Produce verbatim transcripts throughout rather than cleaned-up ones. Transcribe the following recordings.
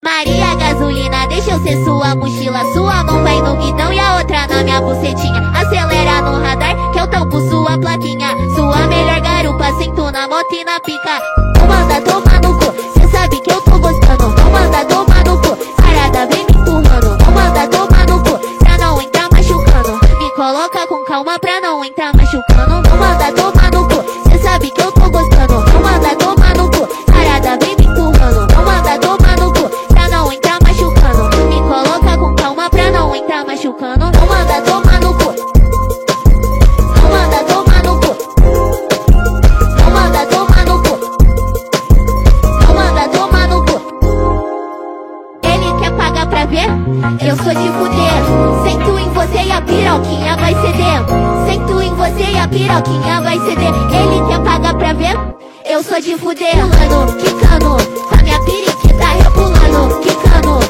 Maria gasolina, deixa eu ser sua mochila. Sua mão vai no guidão e a outra na minha bucetinha. Acelera no radar que eu tampo sua plaquinha. Sua melhor garupa, sento na moto e na pica. Não manda tomar no cu, cê sabe que eu tô gostando. Não manda tomar no cu, sarada vem me empurrando. Não manda tomar no cu, pra não entrar machucando. Me coloca com calma pra não entrar machucando. Não manda tomar no cu, cê sabe que eu tô gostando. Não manda tomar no cu, sarada vem me empurrando. Não manda tomar no cu, pra não entrar machucando. Me coloca com calma pra não entrar machucando. Não manda tomar no cu, não manda tomar no cu, não manda tomar no cu, não manda tomar no cu. Ele quer pagar pra ver? Eu sou de fuder. Sento em você e a piroquinha vai ceder. Sento em você e a piroquinha vai ceder. Ele quer pagar pra ver? Eu sou de fuder. Pulando, quicando, com a minha periquita repulando. Quicando,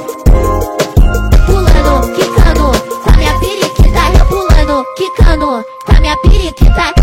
pulando, quicando, com a minha periquita repulando. Quicando, com a minha periquita.